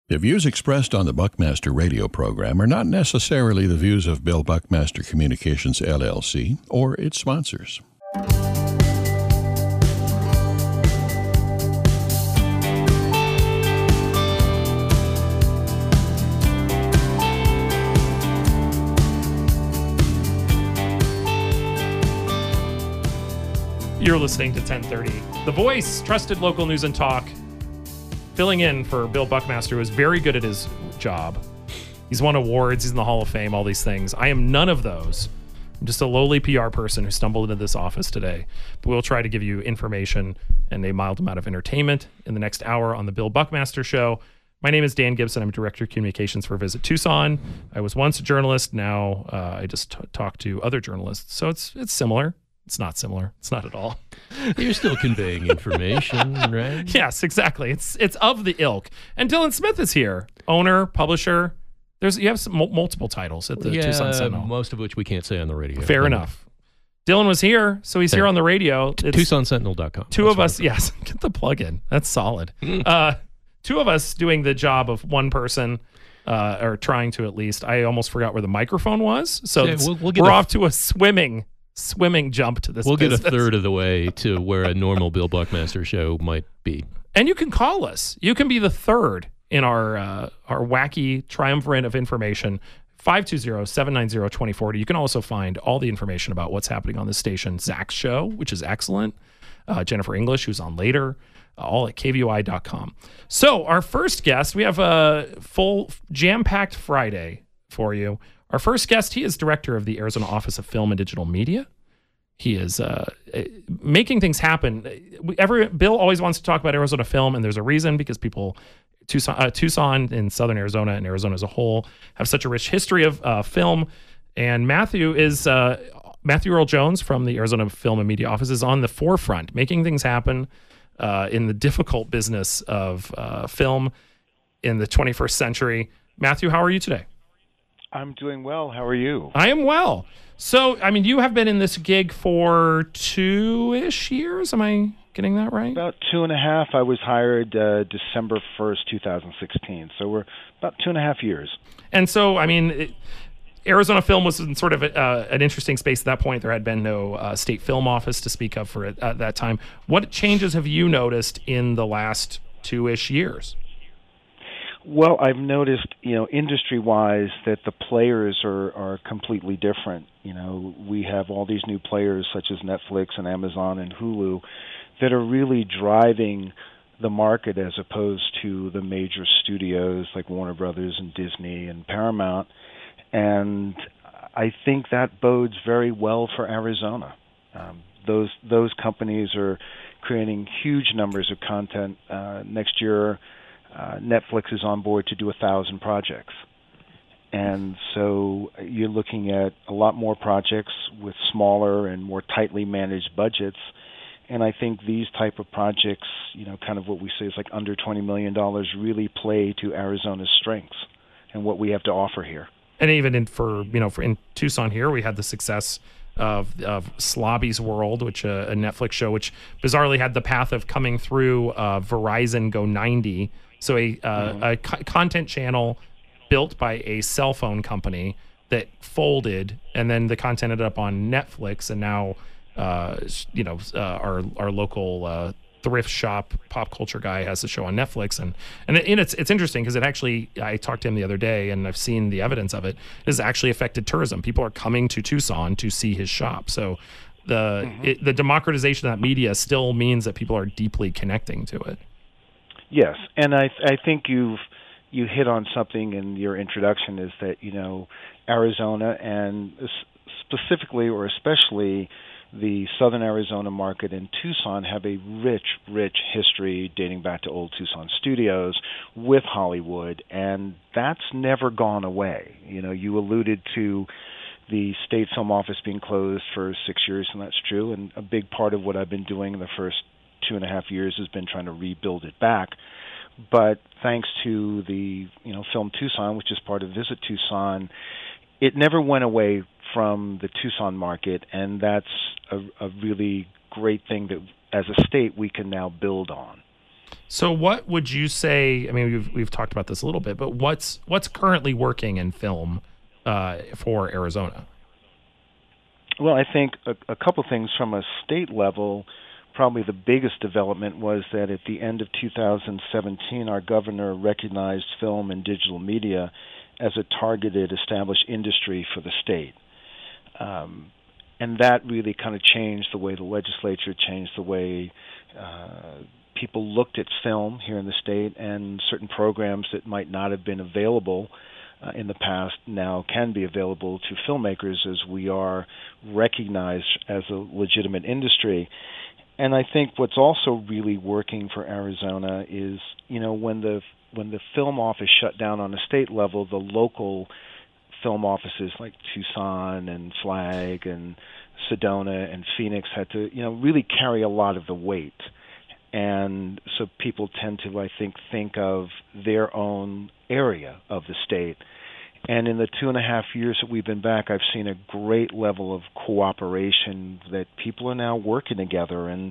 The views expressed on the Buckmaster radio program are not necessarily the views of Bill Buckmaster Communications, LLC, or its sponsors. You're listening to 1030. The Voice, trusted local news and talk. Filling in for Bill Buckmaster, who is very good at his job. He's won awards, he's in the Hall of Fame, all these things. I am none of those. I'm just a lowly PR person who stumbled into this office today. But we'll try to give you information and a mild amount of entertainment in the next hour on the Bill Buckmaster Show. My name is Dan Gibson. I'm Director of Communications for Visit Tucson. I was once a journalist. Now I just talk to other journalists. So it's similar. It's not similar. It's not at all. You're still conveying information, right? Yes, exactly. It's of the ilk. And Dylan Smith is here, owner, publisher. You have some multiple titles at the Tucson Sentinel. Most of which we can't say on the radio. Fair enough. Dylan was here, so he's here on the radio. TucsonSentinel.com. Two of us, yes. Get the plug in. That's solid. Two of us doing the job of one person, or trying to at least. I almost forgot where the microphone was. So we're off to a swimming jump to this. We'll get a third of the way to where a normal Bill Buckmaster show might be. And you can call us. You can be the third in our wacky triumvirate of information. 520-790-2040. You can also find all the information about what's happening on the station. Zach's show, which is excellent. Jennifer English, who's on later. All at kvui.com. So our first guest, we have a full jam-packed Friday for you. Our first guest, he is director of the Arizona Office of Film and Digital Media. He is making things happen. Bill always wants to talk about Arizona film, and there's a reason, because Tucson in southern Arizona and Arizona as a whole have such a rich history of film. And Matthew Earl Jones from the Arizona Film and Media Office is on the forefront, making things happen in the difficult business of film in the 21st century. Matthew, how are you today? I'm doing well. How are you? I am well. So, I mean, you have been in this gig for 2-ish years. Am I getting that right? About 2.5. I was hired December 1st, 2016. So we're about 2.5 years. And so, I mean, Arizona Film was in sort of an interesting space at that point. There had been no state film office to speak of for it at that time. What changes have you noticed in the last 2-ish years? Well, I've noticed, industry-wise, that the players are completely different. We have all these new players such as Netflix and Amazon and Hulu that are really driving the market as opposed to the major studios like Warner Brothers and Disney and Paramount. And I think that bodes very well for Arizona. Those companies are creating huge numbers of content. Next year, Netflix is on board to do 1,000 projects. And so you're looking at a lot more projects with smaller and more tightly managed budgets. And I think these type of projects, kind of what we say is like under $20 million, really play to Arizona's strengths and what we have to offer here. And even in Tucson here, we had the success of Slobby's World, which a Netflix show, which bizarrely had the path of coming through Verizon Go 90. So a content channel built by a cell phone company that folded, and then the content ended up on Netflix, and now our local thrift shop pop culture guy has the show on Netflix, and it's interesting because it actually, I talked to him the other day, and I've seen the evidence of it. It has actually affected tourism. People are coming to Tucson to see his shop. So the democratization of that media still means that people are deeply connecting to it. Yes, and I think you hit on something in your introduction, is that Arizona, and specifically or especially the southern Arizona market in Tucson, have a rich history dating back to old Tucson studios with Hollywood, and that's never gone away. You alluded to the state film office being closed for 6 years, and that's true, and a big part of what I've been doing in the first 2.5 years has been trying to rebuild it back. But thanks to the Film Tucson, which is part of Visit Tucson, it never went away from the Tucson market, and that's a really great thing that, as a state, we can now build on. So what would you say? I mean, we've talked about this a little bit, but what's currently working in film for Arizona? Well, I think a couple things from a state level. Probably the biggest development was that at the end of 2017, our governor recognized film and digital media as a targeted established industry for the state. And that really kind of changed the way the legislature, changed the way people looked at film here in the state, and certain programs that might not have been available in the past now can be available to filmmakers as we are recognized as a legitimate industry. And I think what's also really working for Arizona is, when the film office shut down on a state level, the local film offices like Tucson and Flag and Sedona and Phoenix had to, really carry a lot of the weight. And so people tend to, I think of their own area of the state. And in the 2.5 years that we've been back, I've seen a great level of cooperation that people are now working together. And,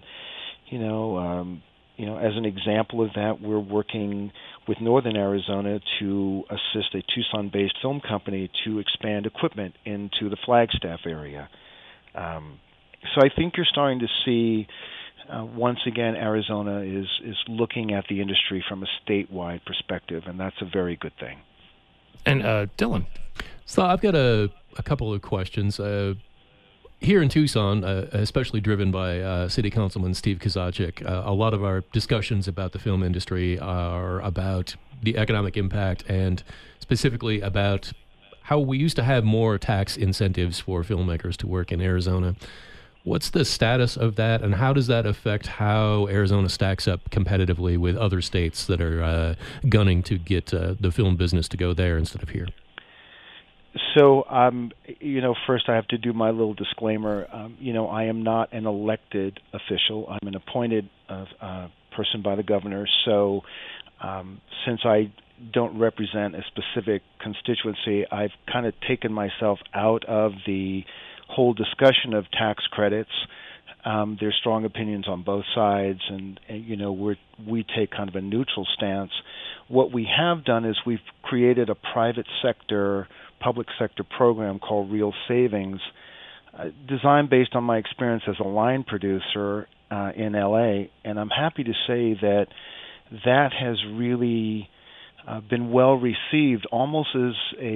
as an example of that, we're working with Northern Arizona to assist a Tucson-based film company to expand equipment into the Flagstaff area. So I think you're starting to see, once again, Arizona is looking at the industry from a statewide perspective, and that's a very good thing. And Dylan. So I've got a couple of questions. Here in Tucson, especially driven by City Councilman Steve Kozachik, a lot of our discussions about the film industry are about the economic impact and specifically about how we used to have more tax incentives for filmmakers to work in Arizona. What's the status of that, and how does that affect how Arizona stacks up competitively with other states that are gunning to get the film business to go there instead of here? So, first I have to do my little disclaimer. I am not an elected official. I'm an appointed person by the governor. So, since I don't represent a specific constituency, I've kind of taken myself out of the whole discussion of tax credits. There's strong opinions on both sides, and we take kind of a neutral stance. What we have done is we've created a public sector program called Real Savings, designed based on my experience as a line producer in LA, and I'm happy to say that has really been well received, as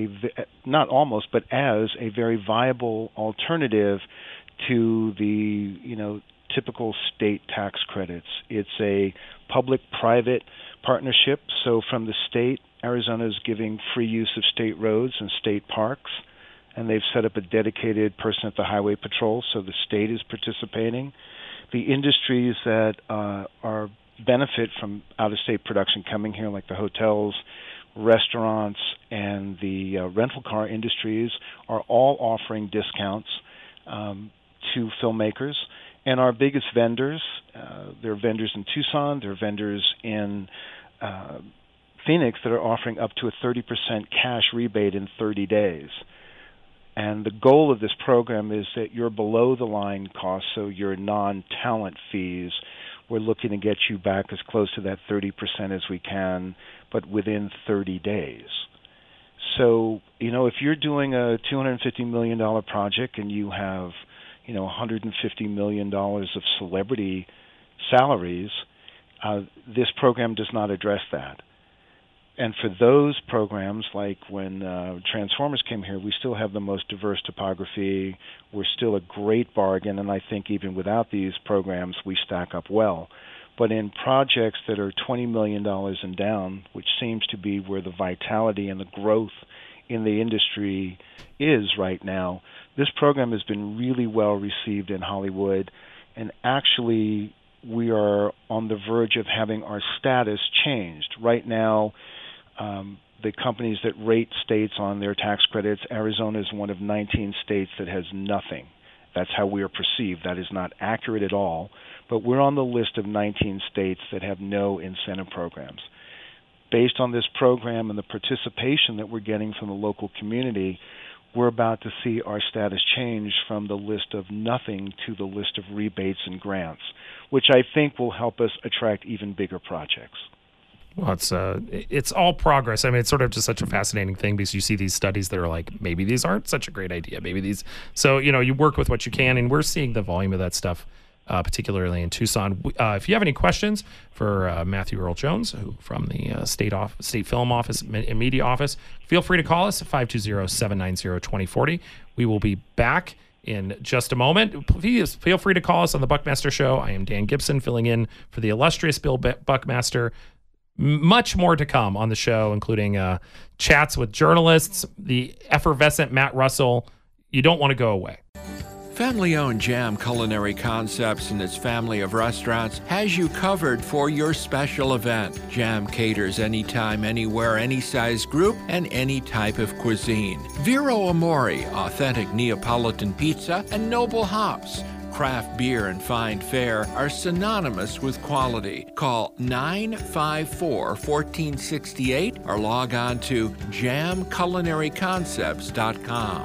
a very viable alternative to the typical state tax credits. It's a public-private partnership. So from the state, Arizona is giving free use of state roads and state parks, and they've set up a dedicated person at the Highway Patrol, so the state is participating. The industries that are benefit from out-of-state production coming here, like the hotels, restaurants, and the rental car industries, are all offering discounts to filmmakers. And our biggest vendors, there are vendors in Tucson, there are vendors in Phoenix that are offering up to a 30% cash rebate in 30 days. And the goal of this program is that your below-the-line costs, so your non-talent fees, we're looking to get you back as close to that 30% as we can, but within 30 days. So, if you're doing a $250 million project and you have, $150 million of celebrity salaries, this program does not address that. And for those programs, like when Transformers came here, we still have the most diverse topography. We're still a great bargain, and I think even without these programs, we stack up well. But in projects that are $20 million and down, which seems to be where the vitality and the growth in the industry is right now, this program has been really well received in Hollywood, and actually we are on the verge of having our status changed. Right now, the companies that rate states on their tax credits, Arizona is one of 19 states that has nothing. That's how we are perceived. That is not accurate at all, but we're on the list of 19 states that have no incentive programs. Based on this program and the participation that we're getting from the local community, we're about to see our status change from the list of nothing to the list of rebates and grants, which I think will help us attract even bigger projects. Well, it's all progress. I mean, it's sort of just such a fascinating thing because you see these studies that are like, maybe these aren't such a great idea. Maybe these. So, you work with what you can, and we're seeing the volume of that stuff, particularly in Tucson. If you have any questions for Matthew Earl Jones, who from the State Film Office and Media Office, feel free to call us at 520-790-2040. We will be back in just a moment. Please feel free to call us on the Buckmaster Show. I am Dan Gibson, filling in for the illustrious Bill Buckmaster. Much more to come on the show, including chats with journalists, the effervescent Matt Russell. You don't want to go away. Family-owned Jam Culinary Concepts and its family of restaurants has you covered for your special event. Jam caters anytime, anywhere, any size group, and any type of cuisine. Vero Amore, authentic Neapolitan pizza, and Noble Hops. Craft beer and fine fare are synonymous with quality. Call 954-1468 or log on to jamculinaryconcepts.com.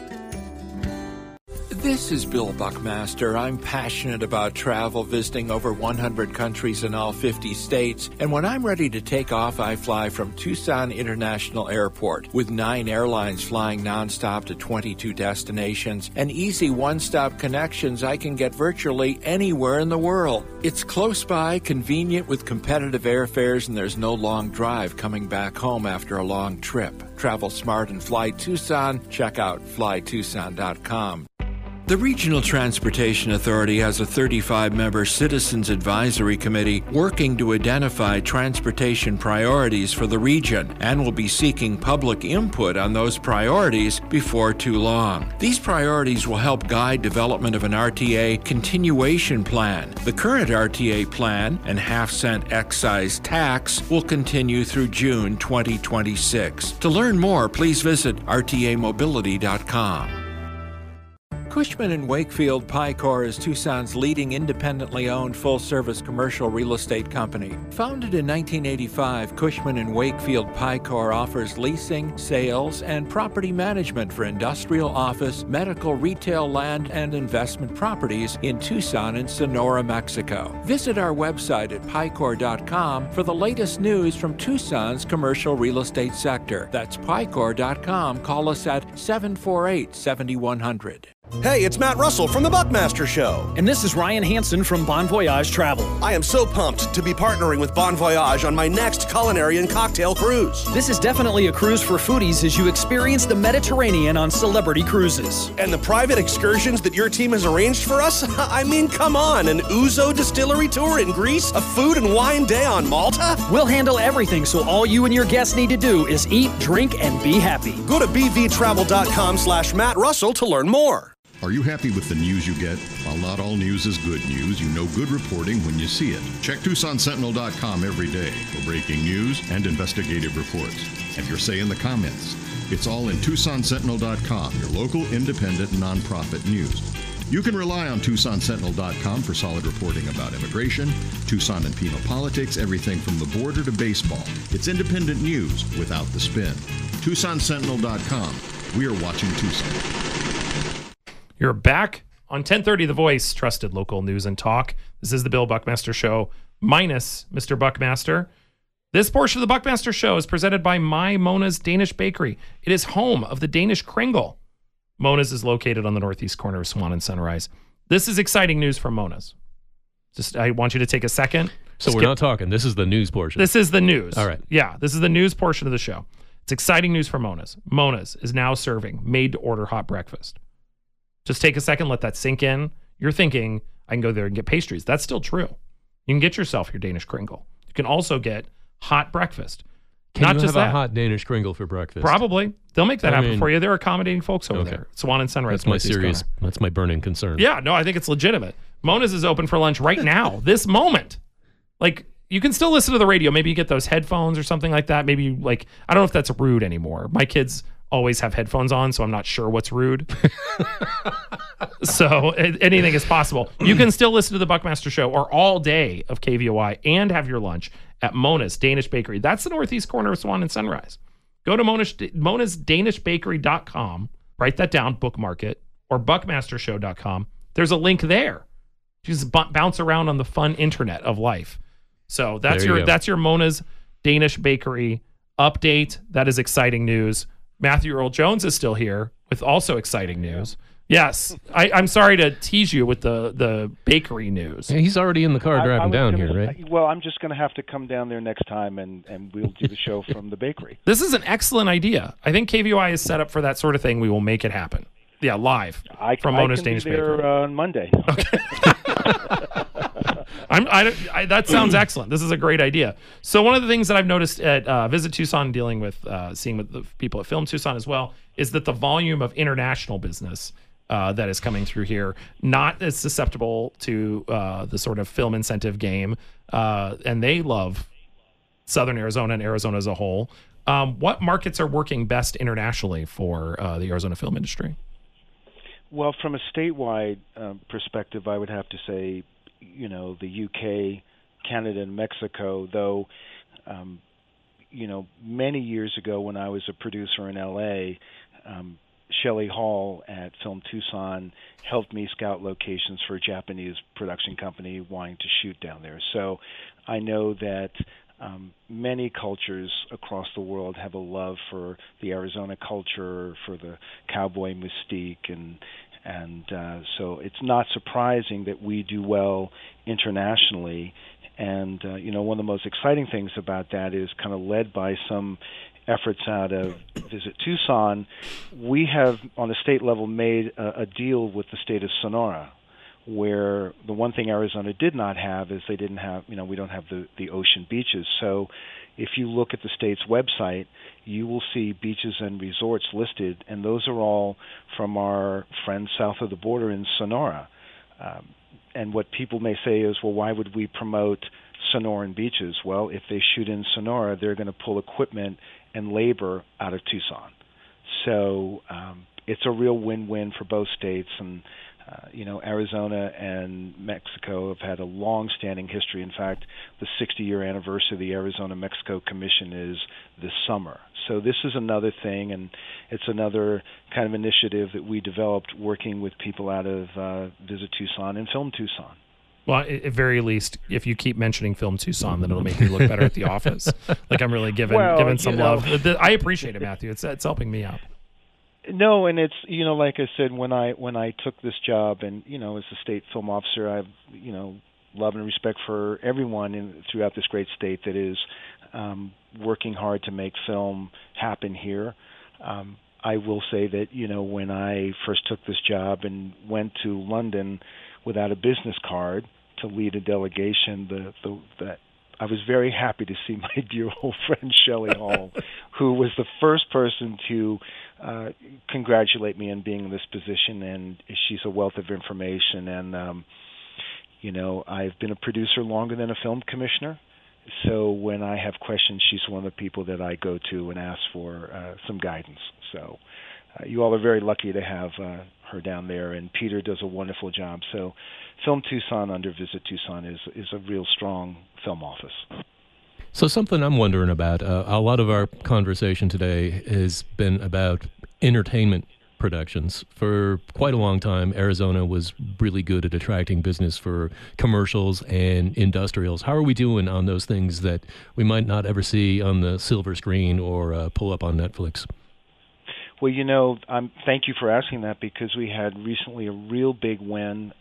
This is Bill Buckmaster. I'm passionate about travel, visiting over 100 countries in all 50 states. And when I'm ready to take off, I fly from Tucson International Airport. With 9 airlines flying nonstop to 22 destinations and easy one-stop connections, I can get virtually anywhere in the world. It's close by, convenient with competitive airfares, and there's no long drive coming back home after a long trip. Travel smart and fly Tucson. Check out flytucson.com. The Regional Transportation Authority has a 35-member Citizens Advisory Committee working to identify transportation priorities for the region and will be seeking public input on those priorities before too long. These priorities will help guide development of an RTA continuation plan. The current RTA plan and half-cent excise tax will continue through June 2026. To learn more, please visit rtamobility.com. Cushman & Wakefield Picor is Tucson's leading independently owned full-service commercial real estate company. Founded in 1985, Cushman & Wakefield Picor offers leasing, sales, and property management for industrial, office, medical, retail, land, and investment properties in Tucson and Sonora, Mexico. Visit our website at picor.com for the latest news from Tucson's commercial real estate sector. That's picor.com. Call us at 748-7100. Hey, it's Matt Russell from the Buckmaster Show. And this is Ryan Hansen from Bon Voyage Travel. I am so pumped to be partnering with Bon Voyage on my next culinary and cocktail cruise. This is definitely a cruise for foodies as you experience the Mediterranean on Celebrity Cruises. And the private excursions that your team has arranged for us? I mean, come on, an Ouzo distillery tour in Greece? A food and wine day on Malta? We'll handle everything, so all you and your guests need to do is eat, drink, and be happy. Go to bvtravel.com/Matt Russell to learn more. Are you happy with the news you get? While not all news is good news, you know good reporting when you see it. Check TucsonSentinel.com every day for breaking news and investigative reports. Have your say in the comments. It's all in TucsonSentinel.com, your local independent nonprofit news. You can rely on TucsonSentinel.com for solid reporting about immigration, Tucson and penal politics, everything from the border to baseball. It's independent news without the spin. TucsonSentinel.com. We are watching Tucson. You're back on 1030 The Voice, trusted local news and talk. This is the Bill Buckmaster Show, minus Mr. Buckmaster. This portion of the Buckmaster Show is presented by My Mona's Danish Bakery. It is home of the Danish Kringle. Mona's is located on the northeast corner of Swan and Sunrise. This is exciting news from Mona's. I want you to take a second. So we're not talking. This is the news portion. This is the news. All right. Yeah, this is the news portion of the show. It's exciting news for Mona's. Mona's is now serving made-to-order hot breakfast. Just take a second, let that sink in. You're thinking, I can go there and get pastries. That's still true. You can get yourself your Danish Kringle. You can also get hot breakfast. Can you have a hot Danish Kringle for breakfast? Probably. They'll make that happen for you. They're accommodating folks over there. Swan and Sunrise. That's my burning concern. Yeah, no, I think it's legitimate. Mona's is open for lunch right now, this moment. Like, you can still listen to the radio. Maybe you get those headphones or something like that. Maybe, like, I don't know if that's rude anymore. My kids always have headphones on, so I'm not sure what's rude. So anything is possible. You can still listen to the Buckmaster Show or all day of KVOI and have your lunch at Mona's Danish Bakery. That's the northeast corner of Swan and Sunrise. Go to monasdanishbakery.com. write that down, bookmark it, or buckmastershow.com. There's a link there. Just bounce around on the fun internet of life. So that's your Mona's Danish Bakery update. That is exciting news. Matthew Earl Jones is still here with also exciting news. Yes, I'm sorry to tease you with the bakery news. Yeah, he's already in the car driving down here, right? Well, I'm just going to have to come down there next time, and we'll do the show from the bakery. This is an excellent idea. I think KVOI is set up for that sort of thing. We will make it happen. Yeah, live from Mona's Danish Bakery. I can be there on Monday. Okay. That sounds excellent. This is a great idea. So one of the things that I've noticed at Visit Tucson, dealing with seeing with the people at Film Tucson as well, is that the volume of international business that is coming through here, not as susceptible to the sort of film incentive game, and they love Southern Arizona and Arizona as a whole. What markets are working best internationally for the Arizona film industry? Well, from a statewide perspective, I would have to say, the UK, Canada, and Mexico, though, many years ago when I was a producer in LA, Shelley Hall at Film Tucson helped me scout locations for a Japanese production company wanting to shoot down there. So I know that many cultures across the world have a love for the Arizona culture, for the cowboy mystique, and so it's not surprising that we do well internationally. And one of the most exciting things about that is kind of led by some efforts out of Visit Tucson. We have, on a state level, made a deal with the state of Sonora, where the one thing Arizona did not have is they didn't have, we don't have the ocean beaches. So if you look at the state's website, you will see beaches and resorts listed, and those are all from our friends south of the border in Sonora. And what people may say is, well, why would we promote Sonoran beaches? Well, if they shoot in Sonora, they're going to pull equipment and labor out of Tucson. So it's a real win-win for both states. And, Arizona and Mexico have had a long-standing history. In fact, the 60-year anniversary of the Arizona-Mexico Commission is this summer. So this is another thing, and it's another kind of initiative that we developed working with people out of Visit Tucson and Film Tucson. Well, at very least, if you keep mentioning Film Tucson, then it'll make me look better at the office. Like I'm really giving some love. I appreciate it, Matthew. It's helping me out. No, and it's like I said, when I took this job, and as a state film officer, I have love and respect for everyone throughout this great state that is working hard to make film happen here. I will say that when I first took this job and went to London without a business card to lead a delegation, that I was very happy to see my dear old friend Shelley Hall, who was the first person to congratulate me on being in this position, and she's a wealth of information. And I've been a producer longer than a film commissioner, so when I have questions, she's one of the people that I go to and ask for some guidance. So you all are very lucky to have her down there, and Peter does a wonderful job. So Film Tucson under Visit Tucson is a real strong film office. So something I'm wondering about, a lot of our conversation today has been about entertainment productions. For quite a long time, Arizona was really good at attracting business for commercials and industrials. How are we doing on those things that we might not ever see on the silver screen or pull up on Netflix? Well, thank you for asking that, because we had recently a real big win.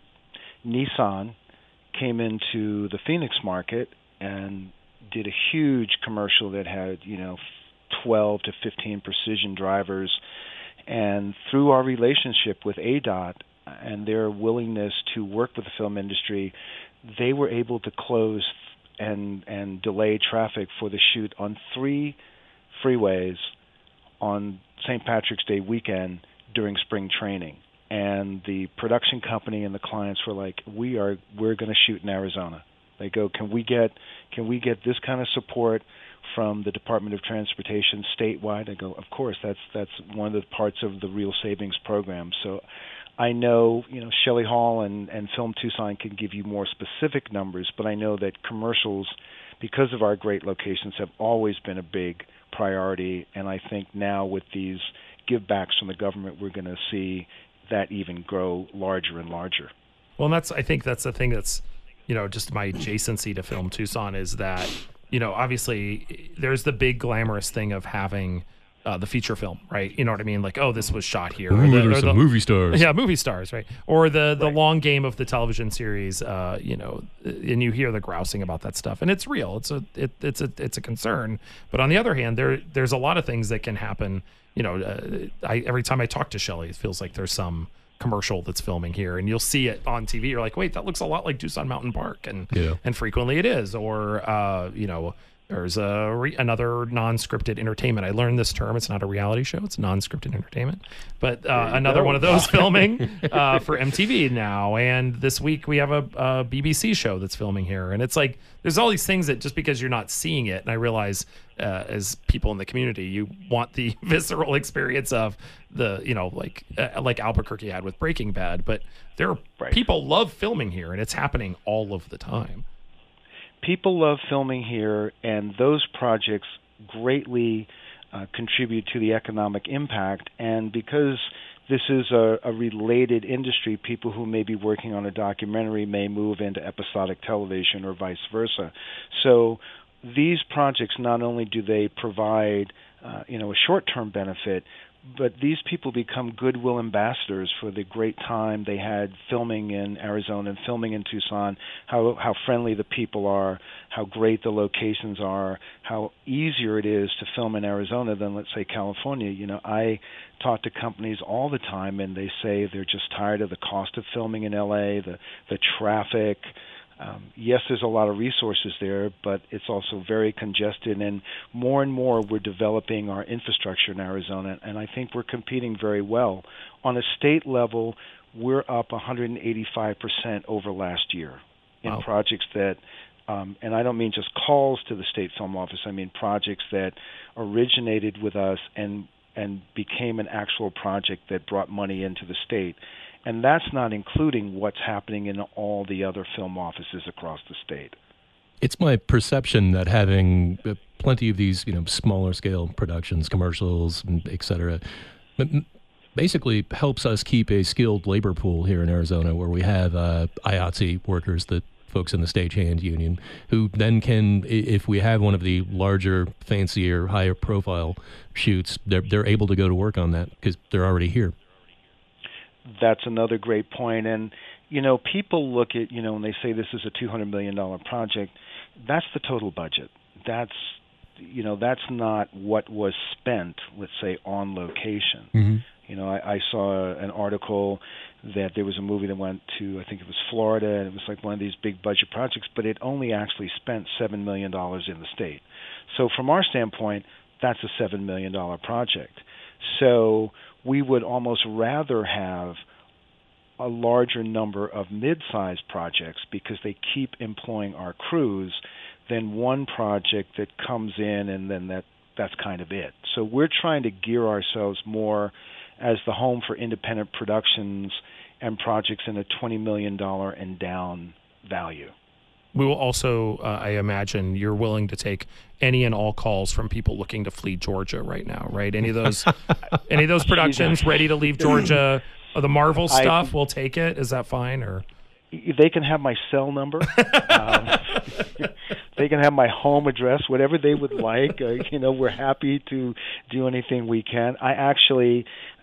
Nissan came into the Phoenix market and did a huge commercial that had 12 to 15 precision drivers, and through our relationship with ADOT and their willingness to work with the film industry, they were able to close and delay traffic for the shoot on 3 freeways on St. Patrick's Day weekend during spring training. And the production company and the clients were like, we're going to shoot in Arizona. They go, can we get this kind of support from the Department of Transportation statewide? I go, of course, that's one of the parts of the Real Savings program. So I know, Shelley Hall and Film Tucson can give you more specific numbers, but I know that commercials, because of our great locations, have always been a big priority. And I think now with these give-backs from the government, we're going to see that even grow larger and larger. Well, and I think that's the thing that's, just my adjacency to Film Tucson is that, obviously there's the big glamorous thing of having the feature film, right? You know what I mean? Like, oh, this was shot here. There's some movie stars. Yeah, movie stars, right? Or the long game of the television series, and you hear the grousing about that stuff, and it's real. It's a concern. But on the other hand, there's a lot of things that can happen. Every time I talk to Shelley, it feels like there's some commercial that's filming here, and you'll see it on TV. You're like, wait, that looks a lot like Tucson Mountain Park, and frequently it is. Or there's another non-scripted entertainment. I learned this term. It's not a reality show. It's non-scripted entertainment. But another one of those filming for MTV now. And this week we have a BBC show that's filming here. And it's like there's all these things that just because you're not seeing it, and I realize as people in the community, you want the visceral experience of the, like Albuquerque had with Breaking Bad. But people love filming here, and it's happening all of the time. People love filming here, and those projects greatly contribute to the economic impact. And because this is a related industry, people who may be working on a documentary may move into episodic television or vice versa. So these projects, not only do they provide a short-term benefit, but these people become goodwill ambassadors for the great time they had filming in Arizona and filming in Tucson, how friendly the people are, how great the locations are, how easier it is to film in Arizona than, let's say, California. I talk to companies all the time, and they say they're just tired of the cost of filming in L.A., the traffic. Yes, there's a lot of resources there, but it's also very congested, and more we're developing our infrastructure in Arizona, and I think we're competing very well. On a state level, we're up 185% over last year in projects that, and I don't mean just calls to the State Film Office, I mean projects that originated with us and became an actual project that brought money into the state. And that's not including what's happening in all the other film offices across the state. It's my perception that having plenty of these, smaller scale productions, commercials, et cetera, basically helps us keep a skilled labor pool here in Arizona, where we have IATSE workers, the folks in the stagehand union, who then can, if we have one of the larger, fancier, higher profile shoots, they're able to go to work on that because they're already here. That's another great point. And, people look at, when they say this is a $200 million project, that's the total budget. That's not what was spent, let's say, on location. Mm-hmm. I saw an article that there was a movie that went to, I think it was Florida, and it was like one of these big budget projects, but it only actually spent $7 million in the state. So from our standpoint, that's a $7 million project. So we would almost rather have a larger number of mid-sized projects because they keep employing our crews than one project that comes in and then that's kind of it. So we're trying to gear ourselves more as the home for independent productions and projects in a $20 million and down value. We will also, I imagine, you're willing to take any and all calls from people looking to flee Georgia right now, right? Any of those productions ready to leave Georgia, or the Marvel stuff, we'll take it. Is that fine? Or they can have my cell number. They can have my home address, whatever they would like. We're happy to do anything we can. I actually,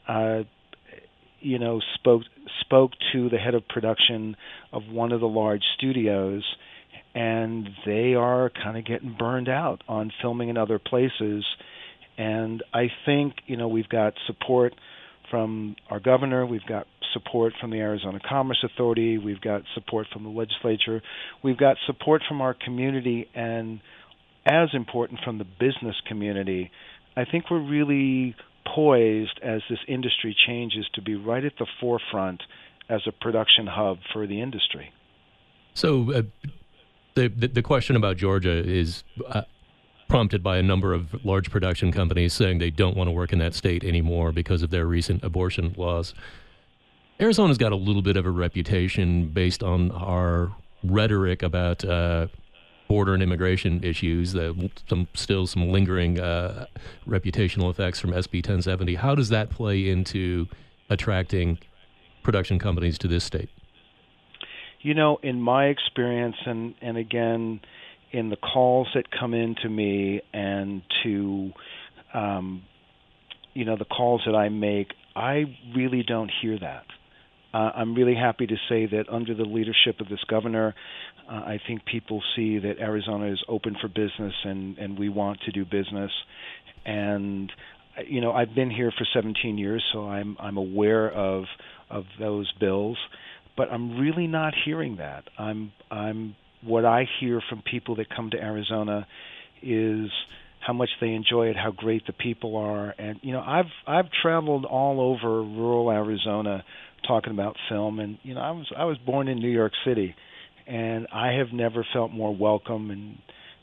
spoke to the head of production of one of the large studios, and they are kind of getting burned out on filming in other places. And I think, we've got support from our governor, we've got support from the Arizona Commerce Authority, we've got support from the legislature, we've got support from our community, and as important, from the business community. I think we're really poised, as this industry changes, to be right at the forefront as a production hub for the industry. So the question about Georgia is prompted by a number of large production companies saying they don't want to work in that state anymore because of their recent abortion laws. Arizona's got a little bit of a reputation based on our rhetoric about border and immigration issues, still some lingering reputational effects from SB 1070. How does that play into attracting production companies to this state? In my experience, and again, in the calls that come in to me and to, the calls that I make, I really don't hear that. I'm really happy to say that under the leadership of this governor, I think people see that Arizona is open for business and we want to do business. And, I've been here for 17 years, so I'm aware of those bills. But I'm really not hearing that. What I hear from people that come to Arizona is how much they enjoy it, how great the people are, and I've traveled all over rural Arizona talking about film, and I was born in New York City, and I have never felt more welcome, and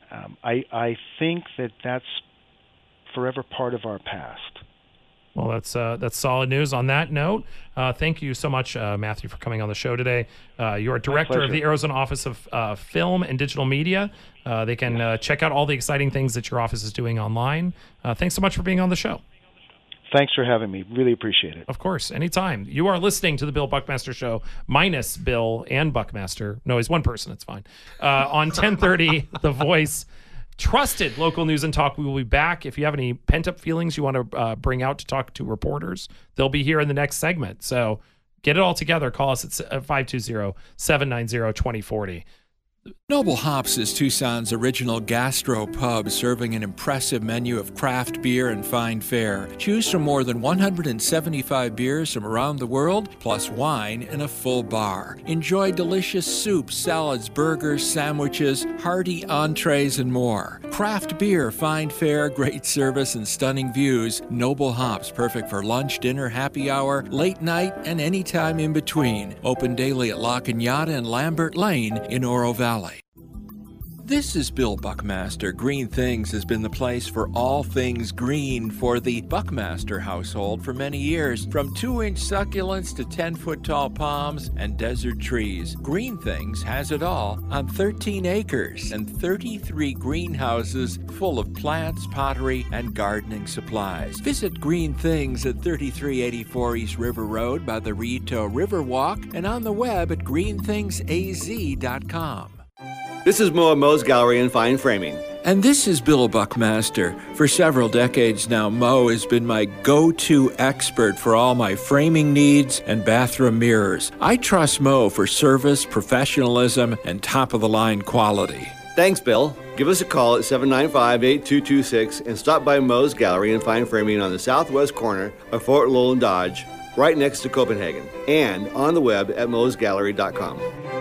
I think that's forever part of our past. Well, that's solid news. On that note, thank you so much, Matthew, for coming on the show today. You're director of the Arizona Office of Film and Digital Media. They can check out all the exciting things that your office is doing online. Thanks so much for being on the show. Thanks for having me. Really appreciate it. Of course, anytime. You are listening to the Bill Buckmaster Show, minus Bill and Buckmaster. No, he's one person. It's fine. On 1030, The Voice. Trusted local news and talk. We will be back. If you have any pent-up feelings you want to bring out to talk to reporters, they'll be here in the next segment. So get it all together. Call us at 520-790-2040. Noble Hops is Tucson's original gastro pub, serving an impressive menu of craft beer and fine fare. Choose from more than 175 beers from around the world, plus wine and a full bar. Enjoy delicious soups, salads, burgers, sandwiches, hearty entrees, and more. Craft beer, fine fare, great service, and stunning views. Noble Hops, perfect for lunch, dinner, happy hour, late night, and any time in between. Open daily at La Cañada and Lambert Lane in Oro Valley. This is Bill Buckmaster. Green Things has been the place for all things green for the Buckmaster household for many years. From 2-inch succulents to 10-foot tall palms and desert trees, Green Things has it all on 13 acres and 33 greenhouses full of plants, pottery, and gardening supplies. Visit Green Things at 3384 East River Road by the Rito Riverwalk and on the web at greenthingsaz.com. This is Mo at Mo's Gallery and Fine Framing. And this is Bill Buckmaster. For several decades now, Mo has been my go-to expert for all my framing needs and bathroom mirrors. I trust Mo for service, professionalism, and top-of-the-line quality. Thanks, Bill. Give us a call at 795-8226 and stop by Mo's Gallery and Fine Framing on the southwest corner of Fort Lowell and Dodge, right next to Copenhagen, and on the web at mosgallery.com.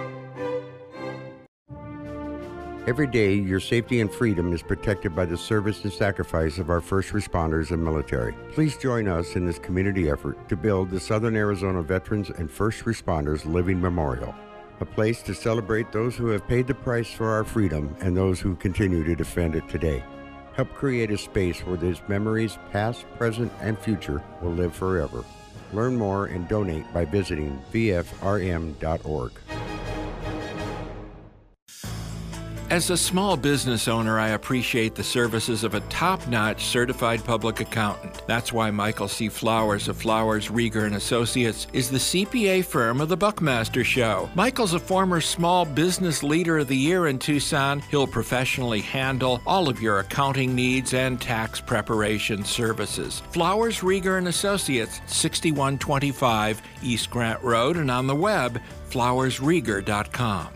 Every day, your safety and freedom is protected by the service and sacrifice of our first responders and military. Please join us in this community effort to build the Southern Arizona Veterans and First Responders Living Memorial, a place to celebrate those who have paid the price for our freedom and those who continue to defend it today. Help create a space where these memories, past, present, and future, will live forever. Learn more and donate by visiting vfrm.org. As a small business owner, I appreciate the services of a top-notch certified public accountant. That's why Michael C. Flowers of Flowers, Rieger & Associates is the CPA firm of the Buckmaster Show. Michael's a former Small Business Leader of the Year in Tucson. He'll professionally handle all of your accounting needs and tax preparation services. Flowers, Rieger & Associates, 6125 East Grant Road, and on the web, flowersrieger.com.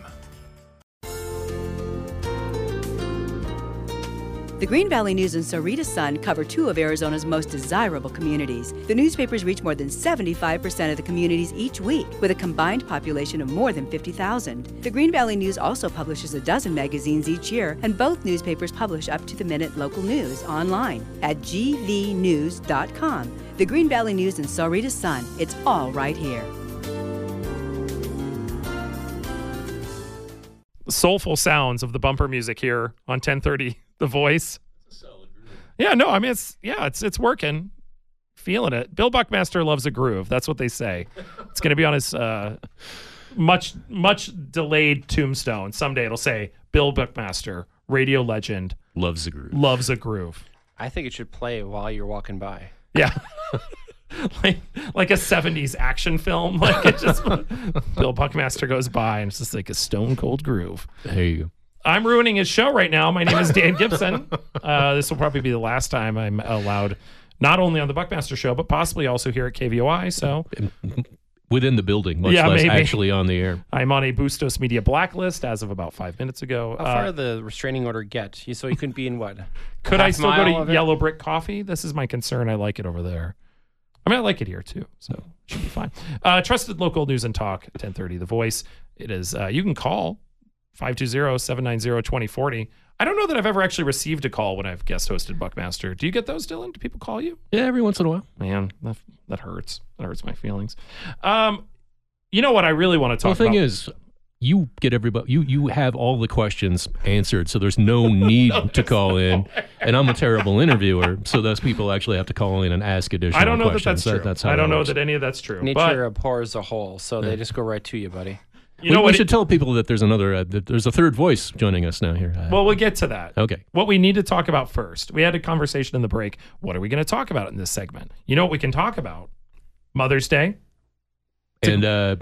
The Green Valley News and Sahuarita Sun cover two of Arizona's most desirable communities. The newspapers reach more than 75% of the communities each week, with a combined population of more than 50,000. The Green Valley News also publishes a dozen magazines each year, and both newspapers publish up-to-the-minute local news online at gvnews.com. The Green Valley News and Sahuarita Sun, it's all right here. The soulful sounds of the bumper music here on 1030 The Voice. Yeah, no, I mean it's working. Feeling it. Bill Buckmaster loves a groove. That's what they say. It's going to be on his much delayed tombstone. Someday it'll say Bill Buckmaster, radio legend, Loves a groove. loves a groove. I think it should play while you're walking by. Yeah. like a 70s action film. Like it just Bill Buckmaster goes by and it's just like a stone cold groove. There you go. I'm ruining his show right now. My name is Dan Gibson. This will probably be the last time I'm allowed, not only on the Buckmaster Show, but possibly also here at KVOI. So Within the building, much less maybe. actually on the air. I'm on a Bustos Media blacklist as of about 5 minutes ago. How far did the restraining order get? So you couldn't be in what? Could I still go mile to Yellow Brick Coffee? This is my concern. I like it over there. I mean, I like it here too, so it should be fine. Trusted local news and talk, 1030 The Voice. It is, you can call 520-790-2040. I don't know that I've ever actually received a call when I've guest hosted Buckmaster. Do you get those, Dylan? Do people call you? Yeah, every once in a while. Man, that hurts. That hurts my feelings. You know what I really want to talk about? The thing is, you get everybody. You have all the questions answered, so there's no need to call in. And I'm a terrible interviewer, so those people actually have to call in and ask additional questions. I don't know that that's true. That's how I don't know works. that any of that's true. Nature abhors a hole, so they just go right to you, buddy. We should tell people that there's there's a third voice joining us now here. Well, we'll get to that. Okay. What we need to talk about first, we had a conversation in the break. What are we going to talk about in this segment? You know what we can talk about? Mother's Day. And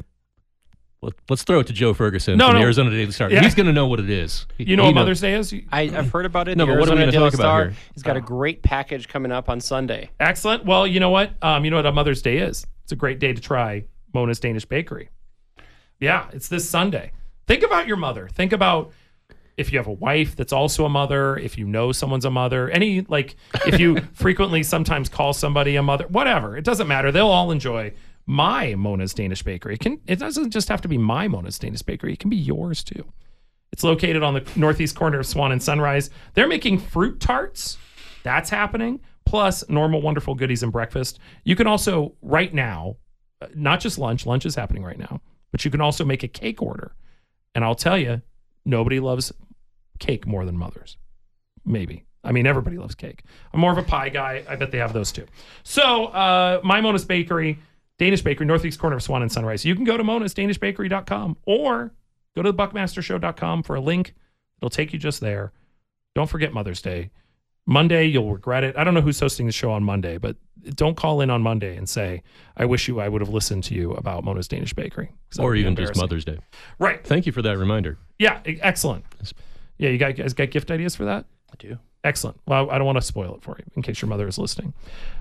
let's throw it to Joe Ferguson from the Arizona Daily Star. Yeah. He's going to know what it is. You know what Mother's Day is? I've heard about it. No, the but what are we Arizona going to Daily talk about Star here? has got a great package coming up on Sunday. Excellent. Well, you know what? You know what a Mother's Day is? It's a great day to try Mona's Danish Bakery. Yeah, it's this Sunday. Think about your mother. Think about if you have a wife that's also a mother, if you know someone's a mother, if you frequently sometimes call somebody a mother, whatever. It doesn't matter. They'll all enjoy my Mona's Danish Bakery. It doesn't just have to be my Mona's Danish Bakery. It can be yours too. It's located on the northeast corner of Swan and Sunrise. They're making fruit tarts. That's happening. Plus normal, wonderful goodies and breakfast. You can also, right now, not just lunch. Lunch is happening right now. But you can also make a cake order. And I'll tell you, nobody loves cake more than mothers. Maybe. I mean, everybody loves cake. I'm more of a pie guy. I bet they have those too. So, my Mona's Bakery, Danish Bakery, northeast corner of Swan and Sunrise. You can go to monasdanishbakery.com or go to thebuckmastershow.com for a link. It'll take you just there. Don't forget Mother's Day. Monday, you'll regret it. I don't know who's hosting the show on Monday, but don't call in on Monday and say, I wish I would have listened to you about Mona's Danish Bakery. Or even just Mother's Day. Right. Thank you for that reminder. Yeah, excellent. Yeah, you guys got gift ideas for that? I do. Excellent. Well, I don't want to spoil it for you in case your mother is listening.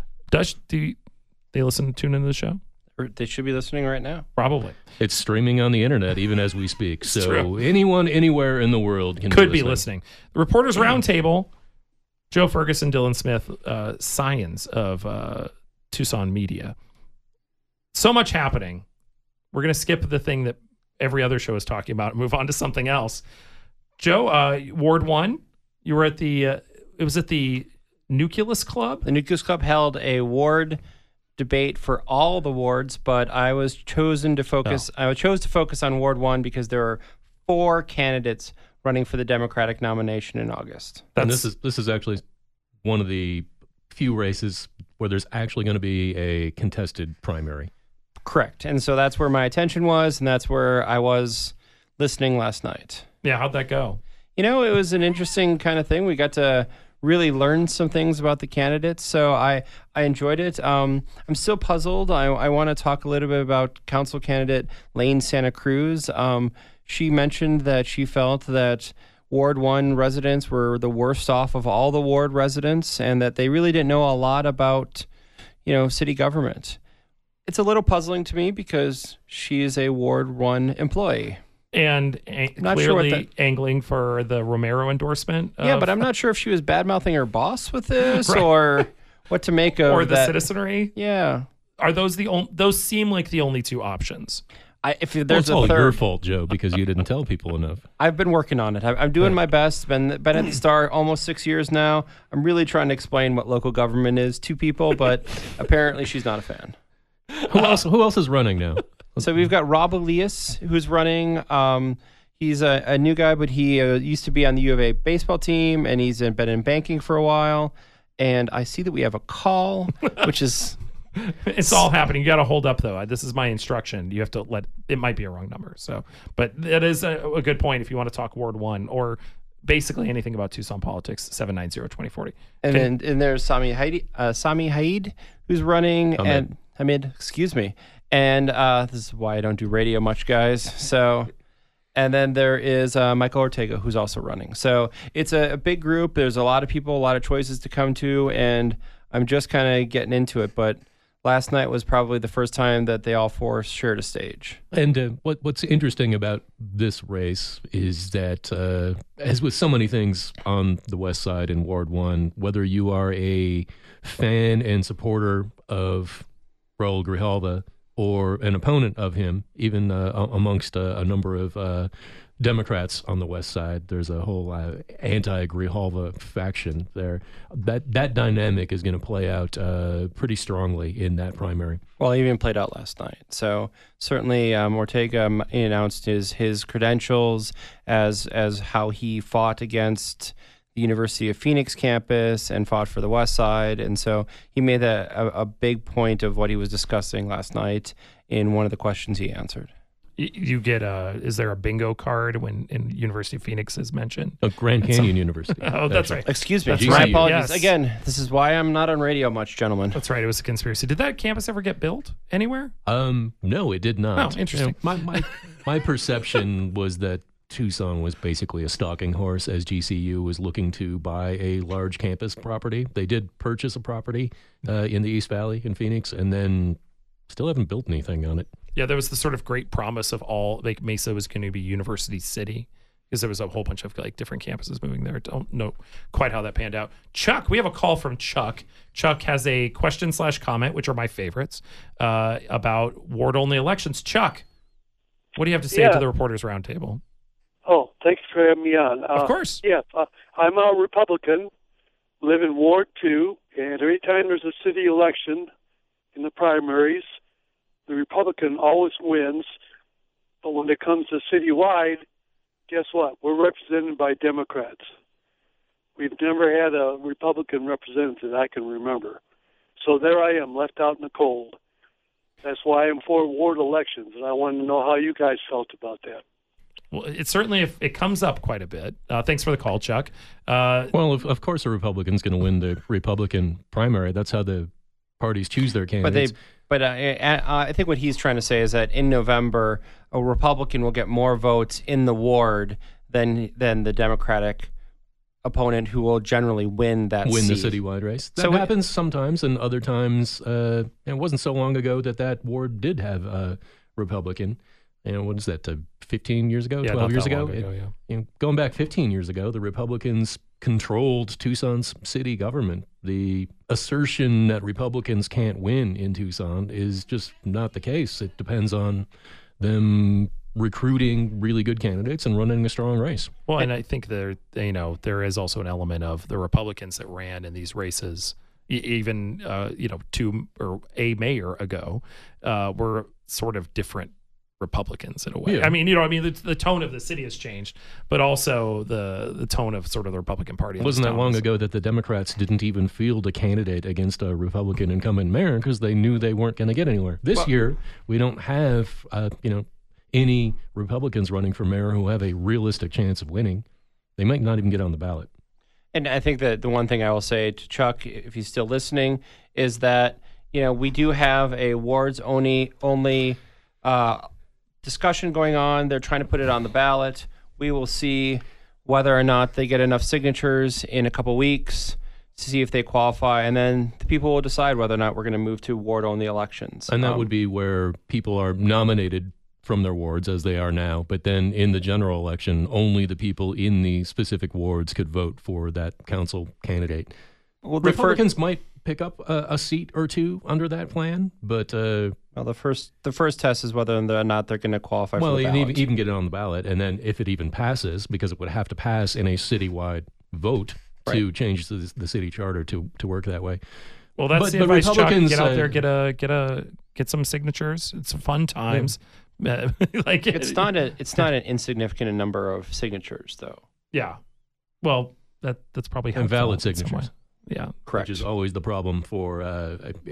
Do they tune into the show? Or they should be listening right now. Probably. It's streaming on the internet even as we speak. So true. Anyone, anywhere in the world could be listening. The Reporters Roundtable, Joe Ferguson, Dylan Smith, Scions of Tucson Media. So much happening. We're going to skip the thing that every other show is talking about and move on to something else. Joe, Ward 1, you were at it was at the Nucleus Club? The Nucleus Club held a ward debate for all the wards, but I was chosen to focus. I chose to focus on Ward 1 because there are 4 candidates running for the Democratic nomination in August. And this is actually one of the few races where there's actually going to be a contested primary. Correct. And so that's where my attention was, and that's where I was listening last night. Yeah, how'd that go? You know, it was an interesting kind of thing. We got to really learn some things about the candidates, so I enjoyed it. I'm still puzzled. I want to talk a little bit about council candidate Lane Santa Cruz. She mentioned that she felt that Ward 1 residents were the worst off of all the ward residents and that they really didn't know a lot about, city government. It's a little puzzling to me because she is a Ward 1 employee. And clearly angling for the Romero endorsement. Yeah, but I'm not sure if she was bad-mouthing her boss with this or what to make of or the that. citizenry. Yeah. Are those those seem like the only 2 options? It's all your fault, Joe, because you didn't tell people enough. I've been working on it. I'm doing my best. Been at the Star almost 6 years now. I'm really trying to explain what local government is to people, but apparently she's not a fan. Who else is running now? So we've got Rob Elias, who's running. He's a new guy, but he used to be on the U of A baseball team, and he's been in banking for a while. And I see that we have a call, which is It's all happening. You got to hold up, though. This is my instruction. You have to it might be a wrong number. So, but that is a good point if you want to talk Ward 1 or basically anything about Tucson politics, 790-2040. And there's Sami Haid, who's running, and Hamid, excuse me. And this is why I don't do radio much, guys. So, and then there is Michael Ortega, who's also running. So it's a big group. There's a lot of people, a lot of choices to come to, and I'm just kind of getting into it. But last night was probably the first time that they all four shared a stage. And what's interesting about this race is that, as with so many things on the West Side in Ward 1, whether you are a fan and supporter of Raul Grijalva or an opponent of him, even amongst a number of Democrats on the West Side, there's a whole anti-Grijalva faction there. That dynamic is going to play out pretty strongly in that primary. Well, it even played out last night. So certainly Ortega announced his credentials as how he fought against the University of Phoenix campus and fought for the West Side. And so he made a big point of what he was discussing last night in one of the questions he answered. You get is there a bingo card when in University of Phoenix is mentioned? Grand Canyon University. Oh, that's right. Excuse me. That's My right. apologies. Yes. Again, this is why I'm not on radio much, gentlemen. That's right. It was a conspiracy. Did that campus ever get built anywhere? No, it did not. Oh, interesting. My perception was that Tucson was basically a stalking horse as GCU was looking to buy a large campus property. They did purchase a property in the East Valley in Phoenix, and then still haven't built anything on it. Yeah, there was the sort of great promise of Mesa was going to be University City because there was a whole bunch of different campuses moving there. Don't know quite how that panned out. Chuck, we have a call from Chuck. Chuck has a question/comment, which are my favorites, about ward-only elections. Chuck, what do you have to say to the Reporters Roundtable? Oh, thanks for having me on. Of course. Yeah, I'm a Republican, live in Ward 2, and every time there's a city election in the primaries, the Republican always wins. But when it comes to citywide, guess what? We're represented by Democrats. We've never had a Republican representative I can remember. So there I am, left out in the cold. That's why I'm for ward elections, and I wanted to know how you guys felt about that. Well, it certainly it comes up quite a bit. Thanks for the call, Chuck. Well, of course, a Republican's going to win the Republican primary. That's how the parties choose their candidates. But I think what he's trying to say is that in November, a Republican will get more votes in the ward than the Democratic opponent, who will generally win the citywide race. That happens sometimes, and other times. It wasn't so long ago that ward did have a Republican. What is that, 15 years ago, 12 years ago? Going back 15 years ago, the Republicans controlled Tucson's city government. The assertion that Republicans can't win in Tucson is just not the case. It depends on them recruiting really good candidates and running a strong race. Well, and I think there is also an element of the Republicans that ran in these races, even two or a mayor ago, were sort of different Republicans in a way. Yeah. I mean, the tone of the city has changed, but also the tone of sort of the Republican Party. It wasn't that long ago that the Democrats didn't even field a candidate against a Republican incumbent mayor because they knew they weren't going to get anywhere. This year, we don't have any Republicans running for mayor who have a realistic chance of winning. They might not even get on the ballot. And I think that the one thing I will say to Chuck, if he's still listening, is that we do have a wards only discussion going on. They're trying to put it on the ballot. We will see whether or not they get enough signatures in a couple weeks to see if they qualify, and then the people will decide whether or not we're going to move to ward-only elections. And that would be where people are nominated from their wards as they are now, but then in the general election, only the people in the specific wards could vote for that council candidate. Well, Republicans might pick up a seat or two under that plan, but the first test is whether or not they're going to qualify for the ballot. even get it on the ballot, and then if it even passes, because it would have to pass in a citywide vote to change the city charter to work that way. Well, that's the advice, Chuck. Get out there, get some signatures. It's fun times. Yeah. It's not an insignificant number of signatures, though. Yeah. Well, that's probably and valid signatures. Yeah, correct. Which is always the problem for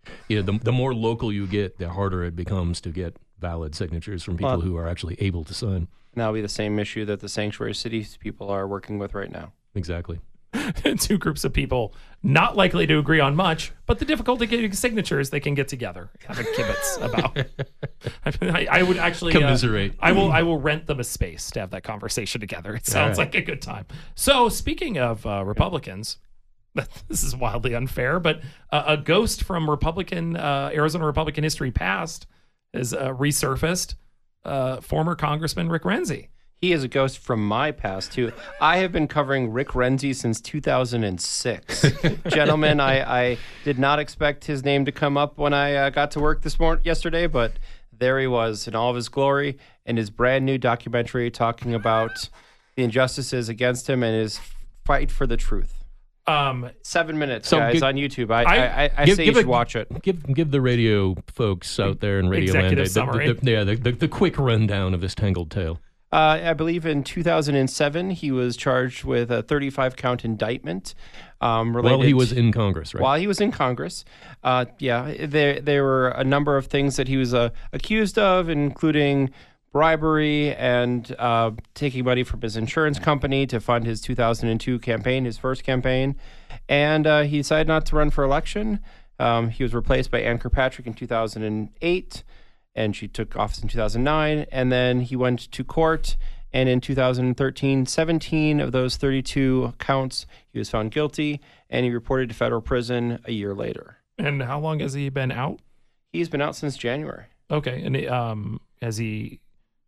the more local you get, the harder it becomes to get valid signatures from people who are actually able to sign. And that'll be the same issue that the sanctuary cities people are working with right now. Exactly. Two groups of people not likely to agree on much, but the difficulty getting signatures they can get together, have a kibitz about. I would actually commiserate. I will rent them a space to have that conversation together. It sounds like a good time. So speaking of Republicans, this is wildly unfair, but a ghost from Arizona Republican history past has resurfaced. Former Congressman Rick Renzi. He is a ghost from my past, too. I have been covering Rick Renzi since 2006. Gentlemen, I did not expect his name to come up when I got to work yesterday, but there he was in all of his glory and his brand new documentary talking about the injustices against him and his fight for the truth. 7 minutes, guys, on YouTube. I say you should watch it. Give the radio folks out there in Radio Land the quick rundown of this tangled tale. I believe in 2007, he was charged with a 35-count indictment. While he was in Congress, right? While he was in Congress. There were a number of things that he was accused of, including bribery and taking money from his insurance company to fund his 2002 campaign, his first campaign. And he decided not to run for election. He was replaced by Ann Kirkpatrick in 2008. And she took office in 2009, and then he went to court, and in 2013, 17 of those 32 counts, he was found guilty, and he reported to federal prison a year later. And how long has he been out? He's been out since January. Okay, and has he...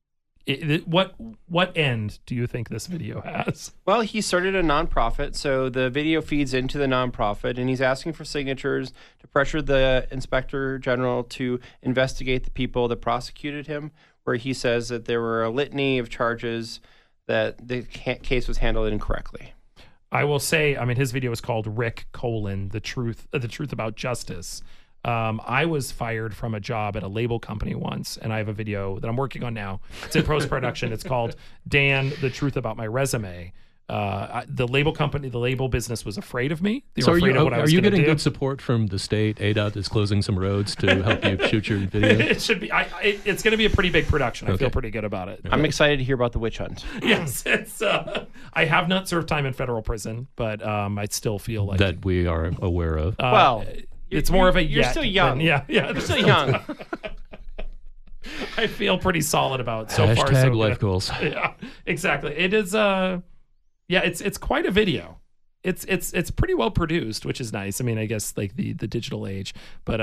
What end do you think this video has? Well, he started a nonprofit, so the video feeds into the nonprofit, and he's asking for signatures to pressure the inspector general to investigate the people that prosecuted him, where he says that there were a litany of charges that the case was handled incorrectly. I will say, his video is called Rick: The Truth About Justice. I was fired from a job at a label company once, and I have a video that I'm working on now. It's in post-production. It's called Dan: The Truth About My Resume. The label business was afraid of me. They were afraid of what I was going to do. Are you getting good support from the state? ADOT is closing some roads to help you shoot your video? It should be. It's going to be a pretty big production. I feel pretty good about it. I'm excited to hear about the witch hunt. Yes, it's. I have not served time in federal prison, but I still feel like that we are aware of. It's more of a you're still young. You're still young. I feel pretty solid about so far. Hashtag life goals. Yeah, exactly. It is. It's quite a video. It's pretty well produced, which is nice. I guess like the digital age, but